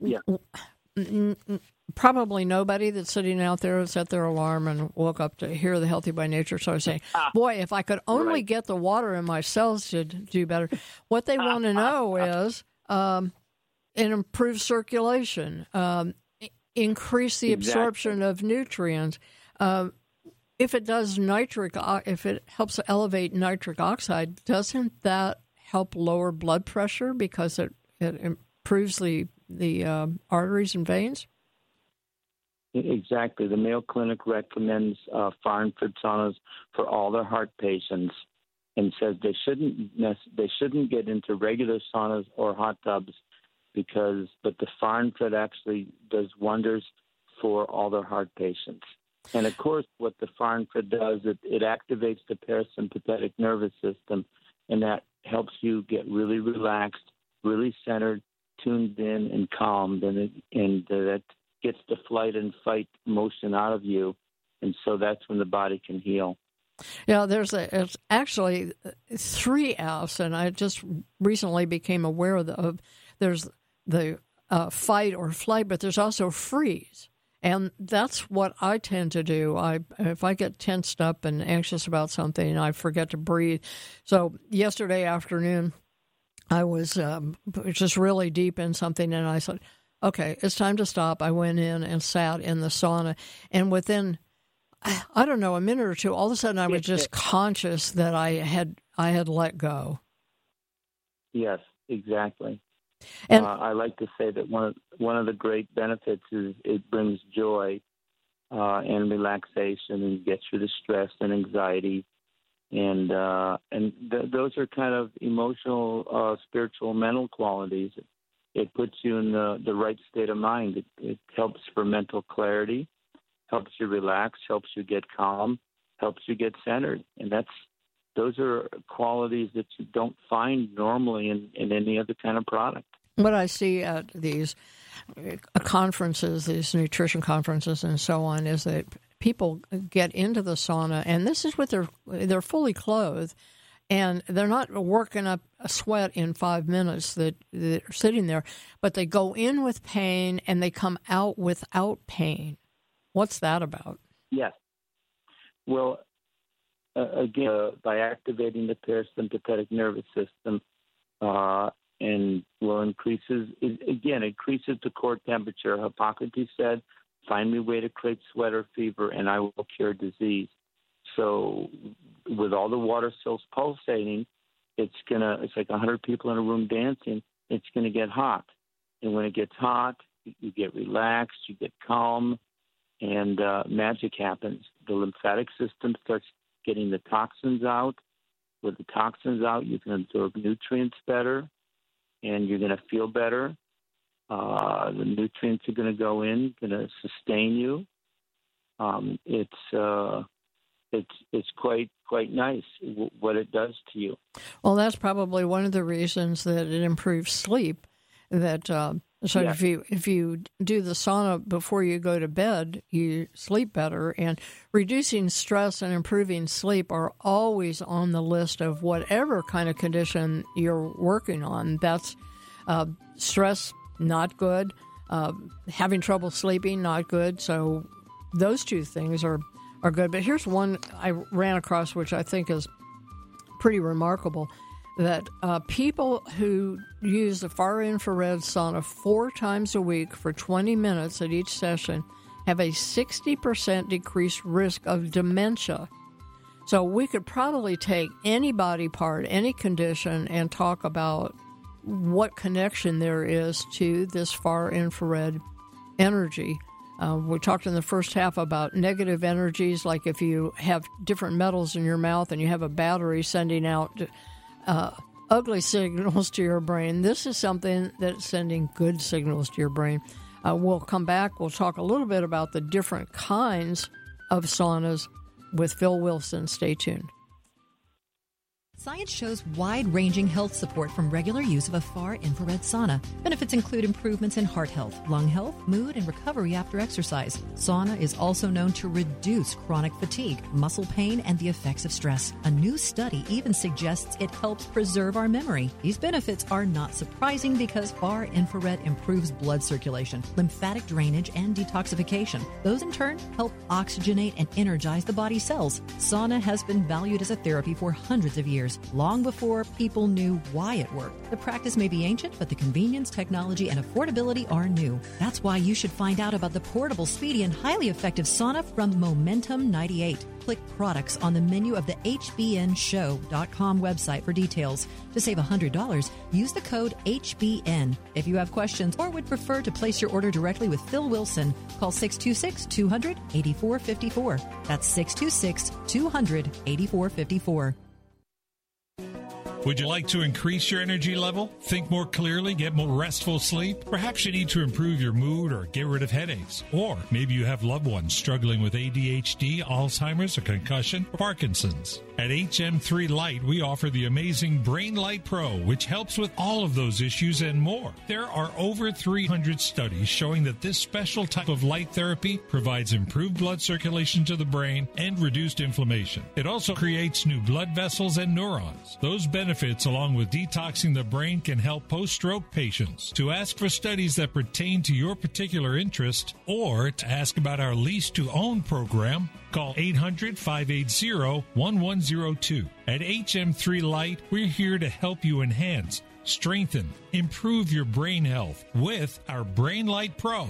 probably nobody that's sitting out there set their alarm and woke up to hear the Healthy by Nature show saying, boy, if I could only get the water in my cells to do better. What they want to know is an improved circulation, increase the absorption of nutrients. If it does if it helps elevate nitric oxide, doesn't that help lower blood pressure because it improves the arteries and veins? Exactly. The Mayo Clinic recommends far infrared saunas for all their heart patients, and says they shouldn't get into regular saunas or hot tubs but the far infrared actually does wonders for all their heart patients. And of course, what the far infrared does, it activates the parasympathetic nervous system, and that helps you get really relaxed, really centered, tuned in, and calmed, and that gets the flight and fight motion out of you, and so that's when the body can heal. Yeah, it's actually 3 F's, and I just recently became aware of there's the fight or flight, but there's also freeze. And that's what I tend to do. If I get tensed up and anxious about something, I forget to breathe. So yesterday afternoon, I was just really deep in something, and I said, okay, it's time to stop. I went in and sat in the sauna, and within, I don't know, a minute or two, all of a sudden I was just conscious that I had let go. Yes, exactly. And I like to say that one of the great benefits is it brings joy and relaxation and gets rid of stress and anxiety, and those are kind of emotional, spiritual, mental qualities. It puts you in the right state of mind. It helps for mental clarity, helps you relax, helps you get calm, helps you get centered. And those are qualities that you don't find normally in any other kind of product. What I see at these conferences, these nutrition conferences and so on, is that people get into the sauna, and this is with they're fully clothed, and they're not working up a sweat in 5 minutes that they're sitting there, but they go in with pain and they come out without pain. What's that about? Yes. Well, again, by activating the parasympathetic nervous system, and increases the core temperature. Hippocrates said, "Find me a way to create sweat or fever, and I will cure disease." So, with all the water cells pulsating, it's like 100 people in a room dancing. It's gonna get hot, and when it gets hot, you get relaxed, you get calm, and magic happens. The lymphatic system starts getting the toxins out. With the toxins out, you can absorb nutrients better, and you're going to feel better. The nutrients are going to go in, going to sustain you. It's quite nice what it does to you. Well, that's probably one of the reasons that it improves sleep. That Yes. if you do the sauna before you go to bed, you sleep better. And reducing stress and improving sleep are always on the list of whatever kind of condition you're working on. That's stress, not good. Having trouble sleeping, not good. So those two things are good. But here's one I ran across, which I think is pretty remarkable, that people who use the far infrared sauna 4 times a week for 20 minutes at each session have a 60% decreased risk of dementia. So we could probably take any body part, any condition, and talk about what connection there is to this far infrared energy. We talked in the first half about negative energies, like if you have different metals in your mouth and you have a battery sending out ugly signals to your brain. This is something that's sending good signals to your brain. We'll come back. We'll talk a little bit about the different kinds of saunas with Phil Wilson. Stay tuned. Science shows wide-ranging health support from regular use of a far-infrared sauna. Benefits include improvements in heart health, lung health, mood, and recovery after exercise. Sauna is also known to reduce chronic fatigue, muscle pain, and the effects of stress. A new study even suggests it helps preserve our memory. These benefits are not surprising because far-infrared improves blood circulation, lymphatic drainage, and detoxification. Those, in turn, help oxygenate and energize the body's cells. Sauna has been valued as a therapy for hundreds of years, long before people knew why it worked. The practice may be ancient, but the convenience, technology, and affordability are new. That's why you should find out about the portable, speedy, and highly effective sauna from Momentum 98. Click products on the menu of the hbnshow.com website for details. To save $100, use the code HBN. If you have questions or would prefer to place your order directly with Phil Wilson, call 626-200-8454. That's 626-200-8454. Would you like to increase your energy level? Think more clearly, get more restful sleep? Perhaps you need to improve your mood or get rid of headaches. Or maybe you have loved ones struggling with ADHD, Alzheimer's, or concussion, or Parkinson's. At HM3 Light, we offer the amazing Brain Light Pro, which helps with all of those issues and more. There are over 300 studies showing that this special type of light therapy provides improved blood circulation to the brain and reduced inflammation. It also creates new blood vessels and neurons. Those benefits, along with detoxing the brain, can help post-stroke patients. To ask for studies that pertain to your particular interest or to ask about our lease-to-own program, call 800-580-1102. At HM3 Light, we're here to help you enhance, strengthen, improve your brain health with our Brain Light Pro.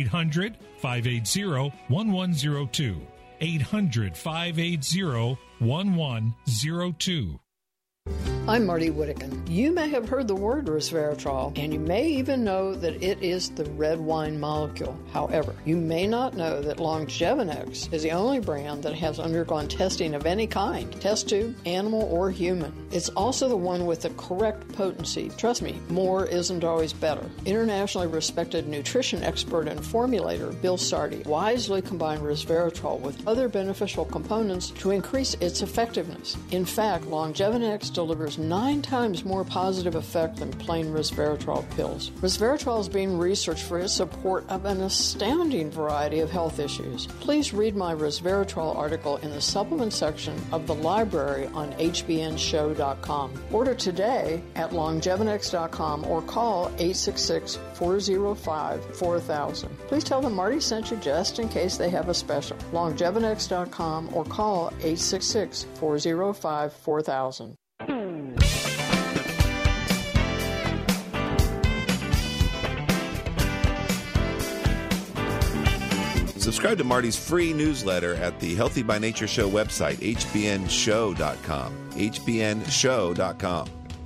800-580-1102. 800-580-1102. I'm Marty Whittakin. You may have heard the word resveratrol, and you may even know that it is the red wine molecule. However, you may not know that Longevinex is the only brand that has undergone testing of any kind, test tube, animal, or human. It's also the one with the correct potency. Trust me, more isn't always better. Internationally respected nutrition expert and formulator Bill Sardi wisely combined resveratrol with other beneficial components to increase its effectiveness. In fact, Longevinex delivers 9 times more positive effect than plain resveratrol pills. Resveratrol is being researched for its support of an astounding variety of health issues. Please read my resveratrol article in the supplement section of the library on hbnshow.com. Order today at longevinex.com or call 866-405-4000. Please tell them Marty sent you just in case they have a special. longevinex.com or call 866-405-4000. Subscribe to Marty's free newsletter at the Healthy by Nature Show website, hbnshow.com. hbnshow.com.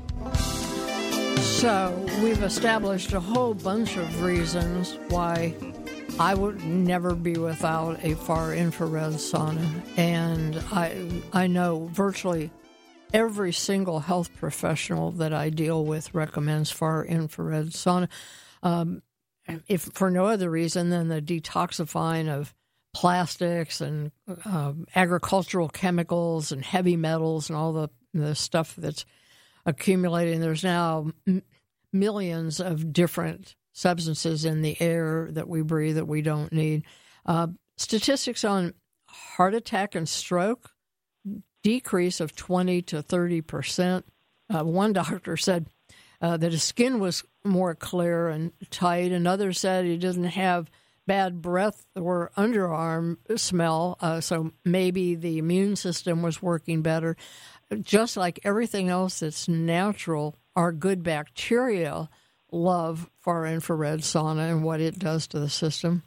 So we've established a whole bunch of reasons why I would never be without a far infrared sauna. And I know virtually every single health professional that I deal with recommends far infrared sauna. If for no other reason than the detoxifying of plastics and agricultural chemicals and heavy metals and all the stuff that's accumulating. There's now millions of different substances in the air that we breathe that we don't need. Statistics on heart attack and stroke, decrease of 20 to 30%. One doctor said that his skin was more clear and tight. Another said he doesn't have bad breath or underarm smell, so maybe the immune system was working better. Just like everything else that's natural, our good bacteria love far infrared sauna and what it does to the system.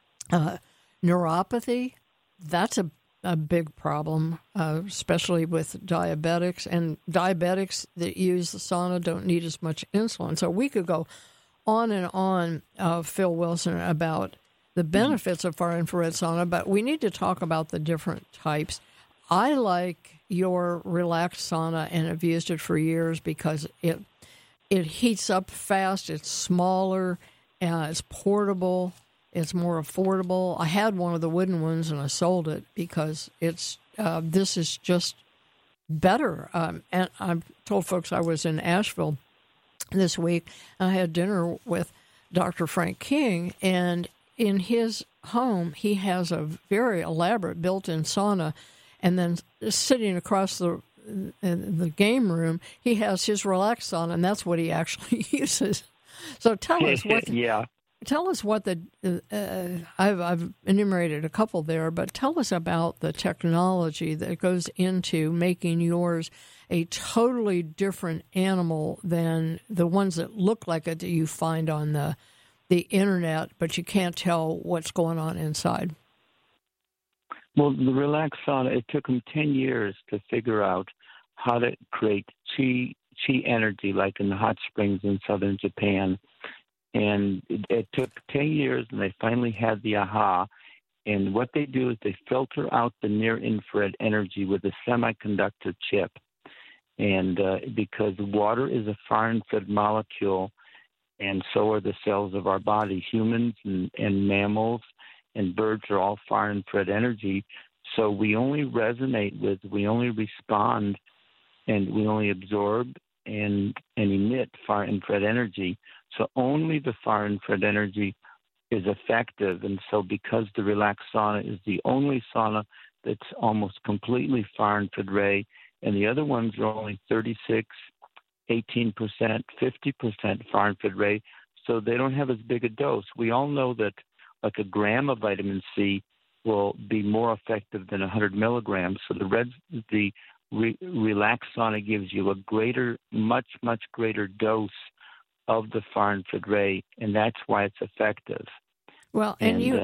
Neuropathy, that's a big problem, especially with diabetics. And diabetics that use the sauna don't need as much insulin. So we could go on and on, Phil Wilson, about the benefits of far infrared sauna, but we need to talk about the different types. I like your relaxed sauna and have used it for years because it heats up fast, it's smaller, it's portable, it's more affordable. I had one of the wooden ones and I sold it because it's this is just better. And I told folks I was in Asheville this week. And I had dinner with Dr. Frank King, and in his home he has a very elaborate built-in sauna, and then sitting across the game room, he has his relaxed sauna, and that's what he actually uses. So tell us what. Tell us what I've enumerated a couple there, but tell us about the technology that goes into making yours a totally different animal than the ones that look like it that you find on the internet, but you can't tell what's going on inside. Well, the relaxed sauna, it took them 10 years to figure out how to create chi energy, like in the hot springs in southern Japan. And it took 10 years, and they finally had the aha. And what they do is they filter out the near-infrared energy with a semiconductor chip. And because water is a far-infrared molecule, and so are the cells of our body. Humans and mammals and birds are all far-infrared energy. So we only resonate with, we only respond, and we only absorb and emit far-infrared energy. So only the far-infrared energy is effective. And so because the relaxed sauna is the only sauna that's almost completely far-infrared ray, and the other ones are only 36, 18%, 50% far-infrared ray, so they don't have as big a dose. We all know that like a gram of vitamin C will be more effective than 100 milligrams. So the relaxed sauna gives you a greater, much, much greater dose of the far-infrared ray, and that's why it's effective. Well,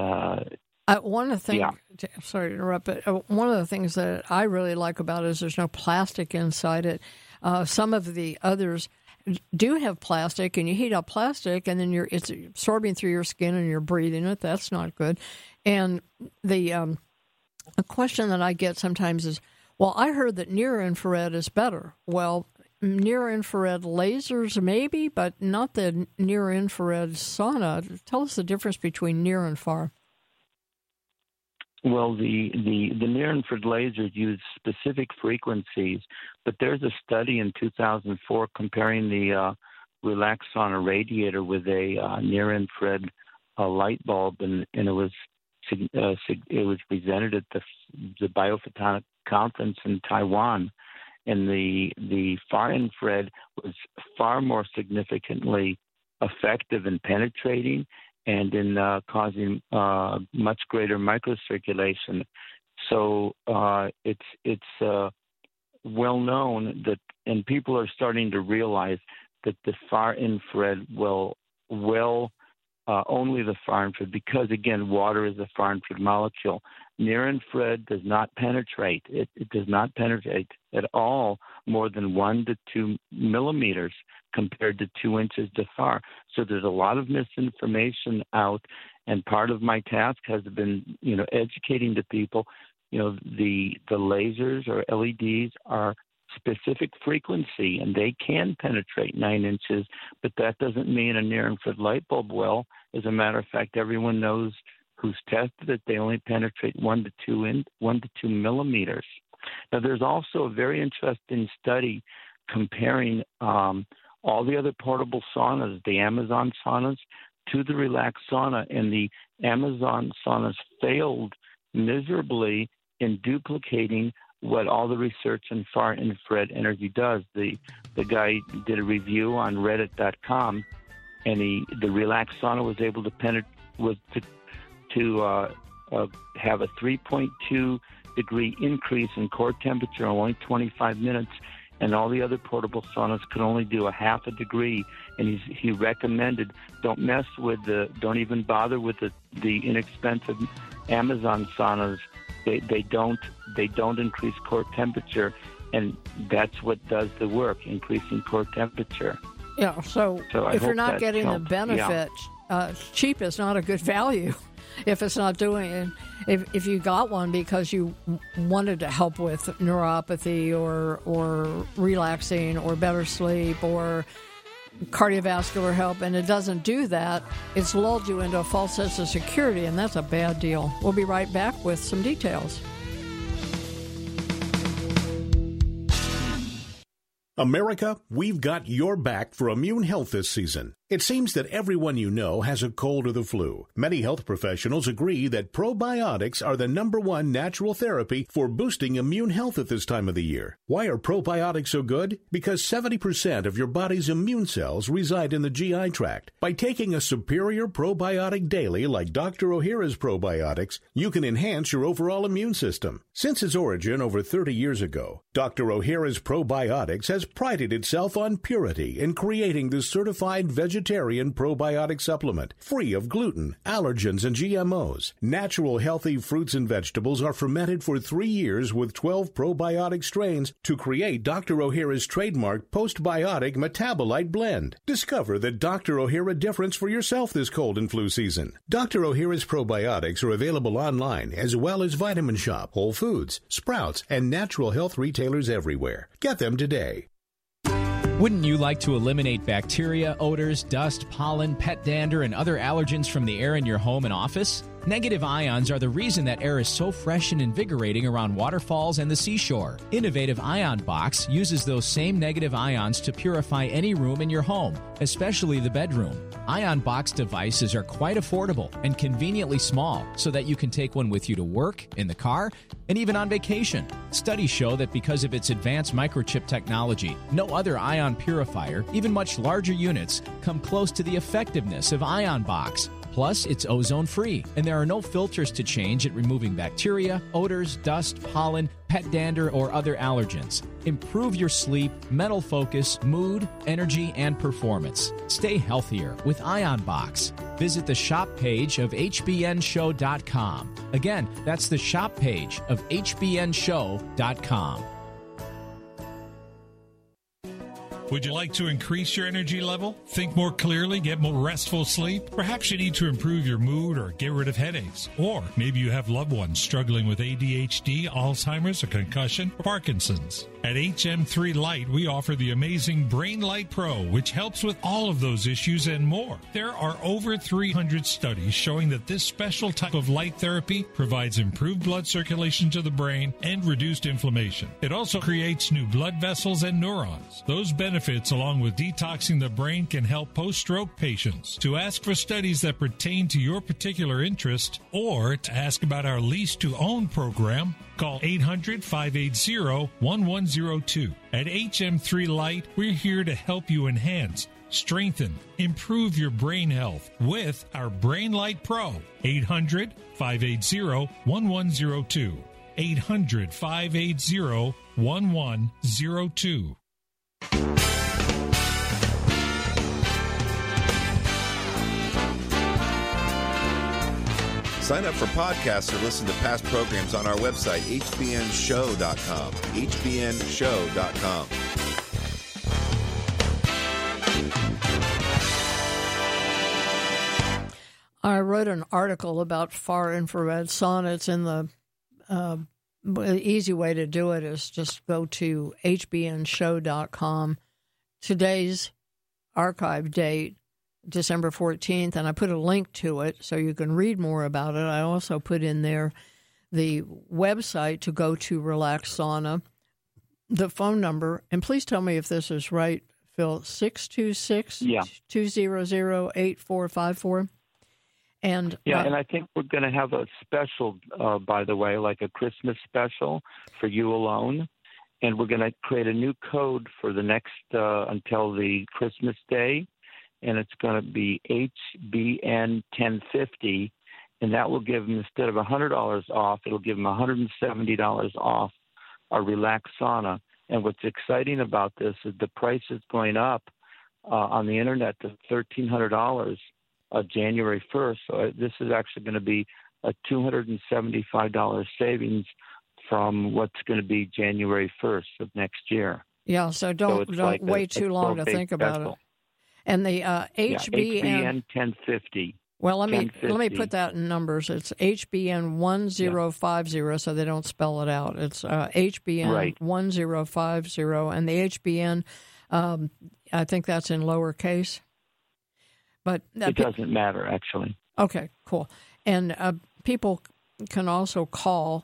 one of the things, sorry to interrupt, but one of the things that I really like about it is there's no plastic inside it. Some of the others do have plastic, and you heat up plastic, and then it's absorbing through your skin, and you're breathing it. That's not good. And the question that I get sometimes is, well, I heard that near-infrared is better. Well, near-infrared lasers maybe, but not the near-infrared sauna. Tell us the difference between near and far. Well, the near-infrared lasers use specific frequencies, but there's a study in 2004 comparing the Relax Sauna radiator with a near-infrared light bulb, and it was presented at the Biophotonic Conference in Taiwan, and the far infrared was far more significantly effective in penetrating and in causing much greater microcirculation. So it's well known that, and people are starting to realize that the far infrared will only the far infrared, because again, water is a far infrared molecule. Near infrared does not penetrate. It does not penetrate at all more than 1 to 2 millimeters compared to 2 inches to far. So there's a lot of misinformation out, and part of my task has been, educating the people. The lasers or LEDs are specific frequency, and they can penetrate 9 inches, but that doesn't mean a near-infrared light bulb will. As a matter of fact, everyone knows who's tested it, they only penetrate 1 to 2 millimeters. Now, there's also a very interesting study comparing all the other portable saunas, the Amazon saunas, to the Relax Sauna, and the Amazon saunas failed miserably in duplicating what all the research in far infrared energy does. The guy did a review on Reddit.com, and the Relax Sauna was able to have a 3.2 degree increase in core temperature in only 25 minutes, and all the other portable saunas could only do a half a degree. And he recommended don't even bother with the inexpensive Amazon saunas. They don't increase core temperature, and that's what does the work, increasing core temperature. Yeah, so if you're not getting the benefit, cheap is not a good value if it's not doing it. If you got one because you wanted to help with neuropathy or relaxing or better sleep or cardiovascular help, and it doesn't do that, it's lulled you into a false sense of security, and that's a bad deal. We'll be right back with some details. America, we've got your back for immune health this season. It seems that everyone you know has a cold or the flu. Many health professionals agree that probiotics are the #1 natural therapy for boosting immune health at this time of the year. Why are probiotics so good? Because 70% of your body's immune cells reside in the GI tract. By taking a superior probiotic daily like Dr. Ohhira's probiotics, you can enhance your overall immune system. Since its origin over 30 years ago, Dr. Ohhira's probiotics has prided itself on purity in creating the certified vegetarian probiotic supplement, free of gluten, allergens, and GMOs. Natural, healthy fruits and vegetables are fermented for 3 years with 12 probiotic strains to create Dr. Ohhira's trademark postbiotic metabolite blend. Discover the Dr. Ohhira difference for yourself this cold and flu season. Dr. Ohhira's probiotics are available online as well as Vitamin Shop, Whole Foods, Sprouts, and natural health retailers everywhere. Get them today. Wouldn't you like to eliminate bacteria, odors, dust, pollen, pet dander, and other allergens from the air in your home and office? Negative ions are the reason that air is so fresh and invigorating around waterfalls and the seashore. Innovative Ion Box uses those same negative ions to purify any room in your home, especially the bedroom. Ion Box devices are quite affordable and conveniently small so that you can take one with you to work, in the car, and even on vacation. Studies show that because of its advanced microchip technology, no other ion purifier, even much larger units, come close to the effectiveness of Ion Box. Plus, it's ozone-free, and there are no filters to change at removing bacteria, odors, dust, pollen, pet dander, or other allergens. Improve your sleep, mental focus, mood, energy, and performance. Stay healthier with Ion Box. Visit the shop page of hbnshow.com. Again, that's the shop page of hbnshow.com. Would you like to increase your energy level? Think more clearly, get more restful sleep? Perhaps you need to improve your mood or get rid of headaches. Or maybe you have loved ones struggling with ADHD, Alzheimer's, or concussion, or Parkinson's. At HM3 Light, we offer the amazing Brain Light Pro, which helps with all of those issues and more. There are over 300 studies showing that this special type of light therapy provides improved blood circulation to the brain and reduced inflammation. It also creates new blood vessels and neurons. Those benefits, along with detoxing the brain, can help post-stroke patients. To ask for studies that pertain to your particular interest or to ask about our lease-to-own program, call 800-580-1102. At HM3 Light, we're here to help you enhance, strengthen, improve your brain health with our Brain Light Pro. 800-580-1102. 800-580-1102. Sign up for podcasts or listen to past programs on our website, hbnshow.com. hbnshow.com. I wrote an article about far infrared sauna. It's in the easy way to do it is just go to hbnshow.com. Today's archive date, December 14th, and I put a link to it so you can read more about it. I also put in there the website to go to Relax Sauna, the phone number, and please tell me if this is right, Phil, 626-200-8454. And and I think we're going to have a special, by the way, like a Christmas special for you alone. And we're going to create a new code for the next, until the Christmas day. And it's going to be HBN 1050. And that will give them, instead of $100 off, it'll give them $170 off our Relax Sauna. And what's exciting about this is the price is going up on the internet to $1,300 January 1st. So this is actually going to be a $275 savings from what's going to be January 1st of next year. Yeah, so don't like wait too long to think about it. And the HBN 1050. Well, let me put that in numbers. It's HBN 1050, so they don't spell it out. It's HBN 1050, and the HBN, I think that's in lowercase. But it doesn't matter, actually. Okay, cool. And people can also call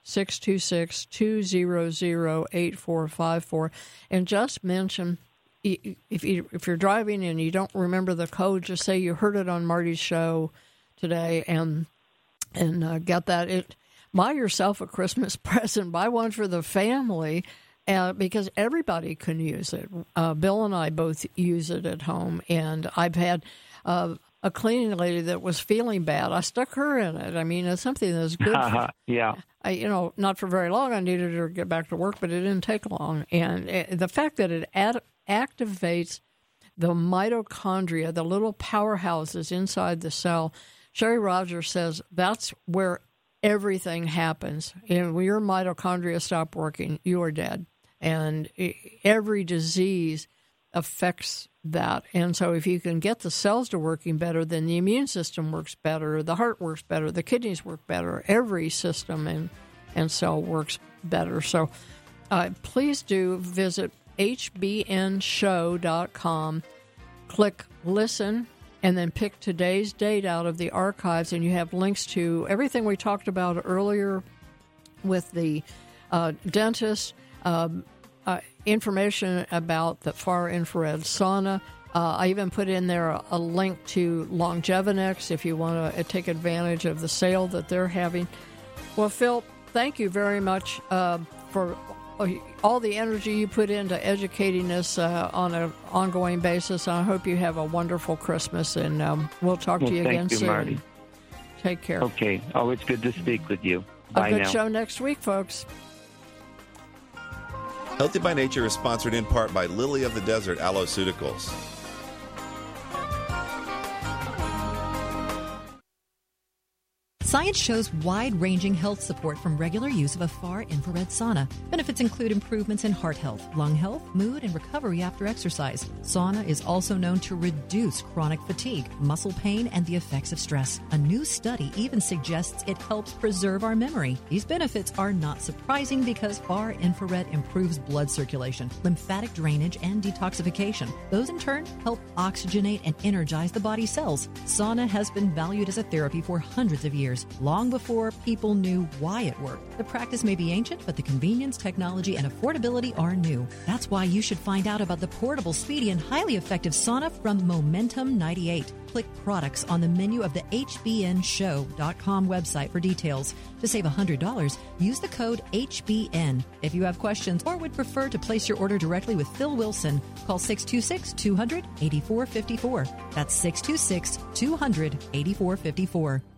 626-200-8454 and just mention, if you're driving and you don't remember the code, just say you heard it on Marty's show today and get that. Buy yourself a Christmas present. Buy one for the family. Because everybody can use it. Bill and I both use it at home, and I've had a cleaning lady that was feeling bad. I stuck her in it. I mean, it's something that's good. Not for very long. I needed her to get back to work, but it didn't take long. And the fact that it activates the mitochondria, the little powerhouses inside the cell, Sherry Rogers says that's where everything happens. And when your mitochondria stop working, you are dead. And every disease affects that. And so if you can get the cells to working better, then the immune system works better, the heart works better, the kidneys work better, every system and cell works better. So please do visit hbnshow.com, click listen, and then pick today's date out of the archives, and you have links to everything we talked about earlier with the dentist, information about the far infrared sauna. I even put in there a link to Longevinex if you want to take advantage of the sale that they're having. Well, Phil, thank you very much for all the energy you put into educating us on an ongoing basis. I hope you have a wonderful Christmas, and we'll talk to you again soon. Thank you, Marty. Take care. Okay. Always good to speak with you. Bye now. A good show next week, folks. Healthy by Nature is sponsored in part by Lily of the Desert Aloe-Ceuticals. Science shows wide-ranging health support from regular use of a far-infrared sauna. Benefits include improvements in heart health, lung health, mood, and recovery after exercise. Sauna is also known to reduce chronic fatigue, muscle pain, and the effects of stress. A new study even suggests it helps preserve our memory. These benefits are not surprising because far-infrared improves blood circulation, lymphatic drainage, and detoxification. Those in turn help oxygenate and energize the body cells. Sauna has been valued as a therapy for hundreds of years, long before people knew why it worked. The practice may be ancient, but the convenience, technology, and affordability are new. That's why you should find out about the portable, speedy, and highly effective sauna from Momentum 98. Click products on the menu of the HBNShow.com website for details. To save $100, use the code HBN. If you have questions or would prefer to place your order directly with Phil Wilson, call 626-200-8454. That's 626-200-8454.